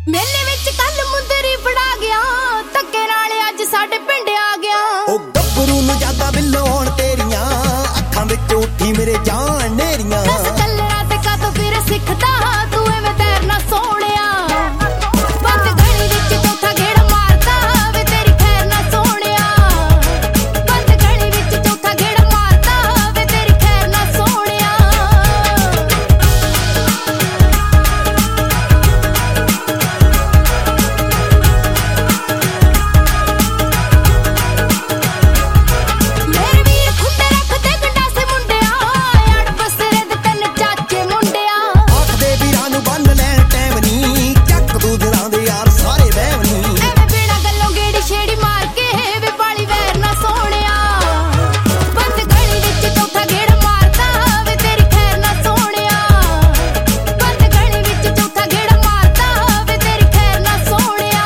ਮੇਲੇ ਵਿੱਚ ਕੱਲ ਮੁੰਦਰੀ ਫੜਾ ਗਿਆ, ਧੱਕੇ ਨਾਲ ਅੱਜ ਸਾਡੇ ਪਿੰਡ ਆ ਗਿਆ। ਉਹ ਗੱਭਰੂ ਨੂੰ ਜ਼ਿਆਦਾ ਬਿੱਲੋਣ ਤੇਰੀਆਂ, ਅੱਖਾਂ ਵਿੱਚ ਉੱਠੀ ਮੇਰੇ ਜਾਨ ਨੇਰੀਆਂ। ਦੱਸ ਕੱਲਣਾ ਤੇ ਕਾਤੋਂ ਫਿਰ ਸਿੱਖਦਾ, ਤੂੰ ਐਵੇਂ ਤੈਰਨਾ ਸੋਹਣਿਆ। ਬੰਦ ਗਲੀ ਵਿੱਚ ਚੌਥਾ ਗੇੜਾ ਮਾਰਦਾ, ਵੇ ਤੇਰੀ ਖੈਰ ਨਾ ਸੋਹਣਿਆ। ਬੰਦ ਗਲੀ ਵਿੱਚ ਚੌਥਾ ਗੇੜਾ ਮਾਰਦਾ, ਵੇ ਤੇਰੀ ਖੈਰ ਨਾ ਸੋਹਣਿਆ। ਮੇਰੇ ਵੀਰ ਖੁੰਡੇ ਰੱਖਦੇ ਗੰਡਾਸੇ ਮੁੰਡਿਆ, ਅੜ ਬਸਰੇ ਦੇ ਤਿੰਨ ਚਾਚੇ ਮੁੰਡਿਆ। ਆਖਦੇ ਵੀਰਾਂ ਨੂੰ ਬੰਨ ਲੈਣ ਟਾਈਮ ਨੀ, ਚੱਕ ਦੂ ਦਿਲਾਂ ਦੇ ਯਾਰ ਸਾਰੇ ਵਹਿਮ ਨੀ। ਐਵੇਂ ਬਿਨਾਂ ਗੱਲੋਂ ਗੇੜੀ ਛੇੜੀ ਮਾਰ ਕੇ, ਵੇ ਪਾਲੀ ਵੈਰ ਨਾ ਸੋਹਣਿਆ। ਬੰਦ ਗਲੀ ਵਿੱਚ ਚੌਥਾ ਗੇੜਾ ਮਾਰਦਾ, ਵੇ ਤੇਰੀ ਖੈਰ ਨਾ ਸੋਹਣਿਆ। ਬੰਦ ਗਲੀ ਵਿੱਚ ਚੌਥਾ ਗੇੜਾ ਮਾਰਦਾ, ਵੇ ਤੇਰੀ ਖੈਰ ਨਾ ਸੋਹਣਿਆ।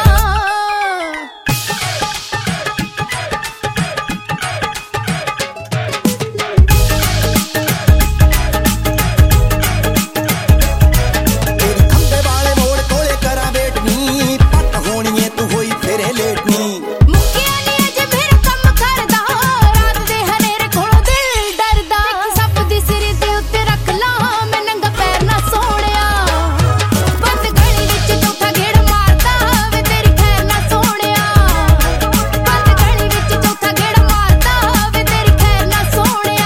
ਤੇਰੀ ਖੰਬੇ ਵਾਲੇ ਮੋੜ ਕੋਲੇ ਕਰਾਂ ਵੇਟ ਨੀ, ਪੱਟ ਹੋਣੀਏ ਤੂੰ ਹੋਈ ਫੇਰੇ ਲੇਟ ਨੀ। ਮੁੱਕਿਆ ਨੀ ਅਜੇ ਮੇਰਾ ਕੰਮ ਕਰਦਾ, ਰਾਤ ਦੇ ਹਨੇਰੇ ਕੋਲੋਂ ਦਿਲ ਡਰਦਾ। ਸੱਪ ਦੀ ਸਿਰ ਦੇ ਉੱਤੇ ਰੱਖ ਲਾ, ਮੈਂ ਨੰਗਾ ਪੈਰ ਨਾ ਸੋਹਣਿਆ। ਬੰਦ ਗਲੀ ਵਿੱਚ ਚੌਥਾ ਗੇੜਾ ਮਾਰਦਾ, ਵੇ ਤੇਰੀ ਖੈਰ ਨਾ ਸੋਹਣਿਆ। ਬੰਦ ਗਲੀ ਵਿੱਚ ਚੌਥਾ ਗੇੜਾ ਮਾਰਦਾ, ਵੇ ਤੇਰੀ ਖੈਰ ਨਾ ਸੋਹਣਿਆ।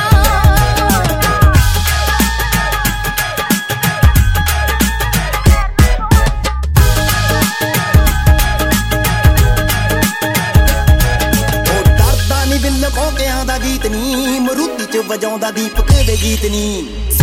ਉਹ ਡਰਦਾ ਨੀ ਬਿੱਲ ਕੋਕਿਆਂ ਦਾ ਗੀਤ ਨੀ, ਮਰੂਤੀ ਚ ਵਜਾਉਂਦਾ ਦੀਪਕ ਦੇ ਗੀਤ ਨੀ।